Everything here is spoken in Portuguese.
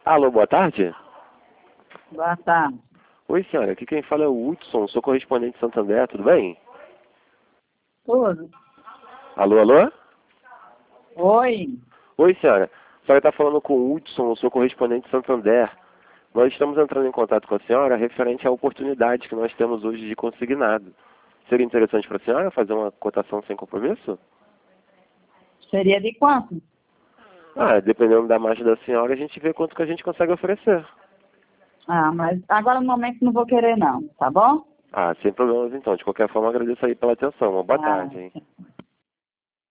Alô, boa tarde. Boa tarde. Oi, senhora. Aqui quem fala é o Hudson, sou correspondente de Santander, tudo bem? Tudo? Alô, alô? Oi. Oi, senhora. A senhora está falando com o Hudson, sou correspondente de Santander. Nós estamos entrando em contato com a senhora referente à oportunidade que nós temos hoje de consignado. Seria interessante para a senhora fazer uma cotação sem compromisso? Seria de quanto? Ah, dependendo da margem da senhora, a gente vê quanto que a gente consegue oferecer. Ah, mas agora no momento não vou querer não, tá bom? Ah, sem problemas então. De qualquer forma, agradeço aí pela atenção. Uma boa Ah, tarde, hein?